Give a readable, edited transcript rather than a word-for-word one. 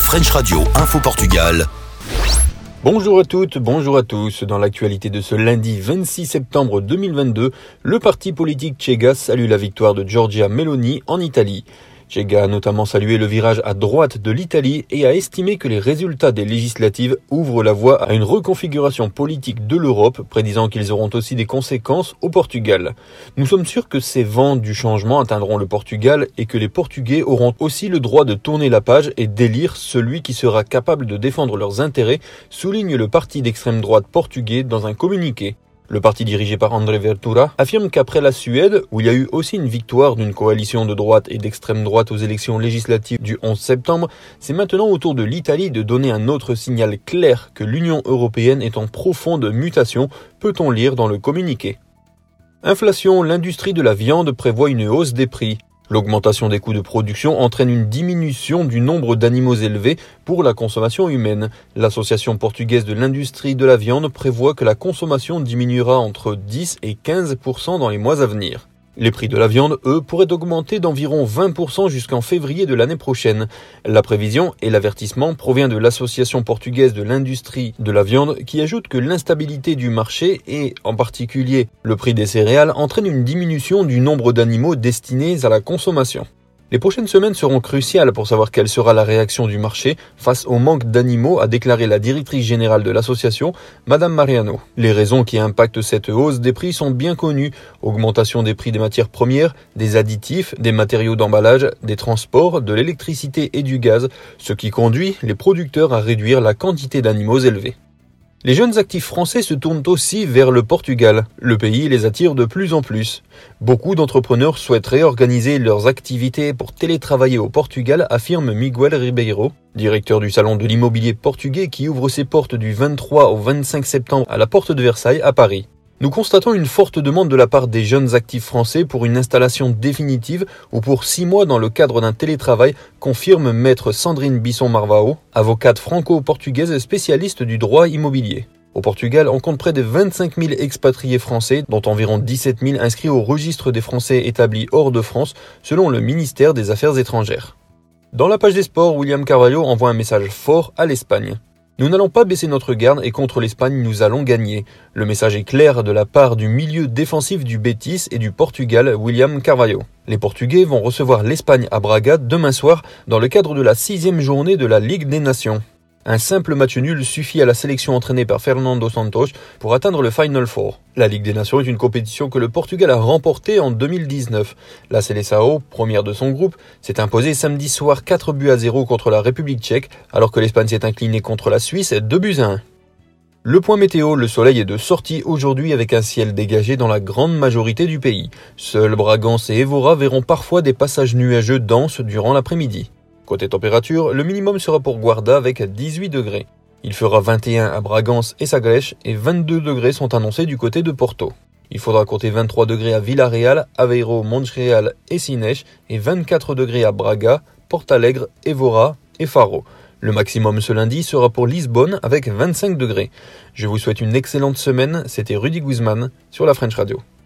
French Radio Info Portugal. Bonjour à toutes, bonjour à tous. Dans l'actualité de ce lundi 26 septembre 2022, le parti politique Chega salue la victoire de Giorgia Meloni en Italie. Chega a notamment salué le virage à droite de l'Italie et a estimé que les résultats des législatives ouvrent la voie à une reconfiguration politique de l'Europe, prédisant qu'ils auront aussi des conséquences au Portugal. Nous sommes sûrs que ces vents du changement atteindront le Portugal et que les Portugais auront aussi le droit de tourner la page et d'élire celui qui sera capable de défendre leurs intérêts, souligne le parti d'extrême droite portugais dans un communiqué. Le parti dirigé par André Ventura affirme qu'après la Suède, où il y a eu aussi une victoire d'une coalition de droite et d'extrême droite aux élections législatives du 11 septembre, c'est maintenant au tour de l'Italie de donner un autre signal clair que l'Union européenne est en profonde mutation, peut-on lire dans le communiqué. Inflation, l'industrie de la viande prévoit une hausse des prix. L'augmentation des coûts de production entraîne une diminution du nombre d'animaux élevés pour la consommation humaine. L'Association portugaise de l'industrie de la viande prévoit que la consommation diminuera entre 10 et 15% dans les mois à venir. Les prix de la viande, eux, pourraient augmenter d'environ 20% jusqu'en février de l'année prochaine. La prévision et l'avertissement provient de l'Association portugaise de l'industrie de la viande qui ajoute que l'instabilité du marché et, en particulier, le prix des céréales entraîne une diminution du nombre d'animaux destinés à la consommation. Les prochaines semaines seront cruciales pour savoir quelle sera la réaction du marché face au manque d'animaux, a déclaré la directrice générale de l'association, Madame Mariano. Les raisons qui impactent cette hausse des prix sont bien connues. Augmentation des prix des matières premières, des additifs, des matériaux d'emballage, des transports, de l'électricité et du gaz, ce qui conduit les producteurs à réduire la quantité d'animaux élevés. Les jeunes actifs français se tournent aussi vers le Portugal. Le pays les attire de plus en plus. Beaucoup d'entrepreneurs souhaiteraient organiser leurs activités pour télétravailler au Portugal, affirme Miguel Ribeiro, directeur du salon de l'immobilier portugais qui ouvre ses portes du 23 au 25 septembre à la Porte de Versailles à Paris. Nous constatons une forte demande de la part des jeunes actifs français pour une installation définitive ou pour 6 mois dans le cadre d'un télétravail, confirme maître Sandrine Bisson-Marvao, avocate franco-portugaise spécialiste du droit immobilier. Au Portugal, on compte près de 25 000 expatriés français, dont environ 17 000 inscrits au registre des Français établis hors de France, selon le ministère des Affaires étrangères. Dans la page des sports, William Carvalho envoie un message fort à l'Espagne. Nous n'allons pas baisser notre garde et contre l'Espagne, nous allons gagner. Le message est clair de la part du milieu défensif du Betis et du Portugal, William Carvalho. Les Portugais vont recevoir l'Espagne à Braga demain soir dans le cadre de la 6e journée de la Ligue des Nations. Un simple match nul suffit à la sélection entraînée par Fernando Santos pour atteindre le Final Four. La Ligue des Nations est une compétition que le Portugal a remportée en 2019. La Seleção, première de son groupe, s'est imposée samedi soir 4-0 contre la République tchèque, alors que l'Espagne s'est inclinée contre la Suisse 2-1. Le point météo, le soleil est de sortie aujourd'hui avec un ciel dégagé dans la grande majorité du pays. Seuls Bragance et Évora verront parfois des passages nuageux denses durant l'après-midi. Côté température, le minimum sera pour Guarda avec 18 degrés. Il fera 21 à Bragance et Sagres et 22 degrés sont annoncés du côté de Porto. Il faudra compter 23 degrés à Villarreal, Aveiro, Montreal et Sines et 24 degrés à Braga, Portalegre, Évora et Faro. Le maximum ce lundi sera pour Lisbonne avec 25 degrés. Je vous souhaite une excellente semaine, c'était Rudy Guzman sur la French Radio.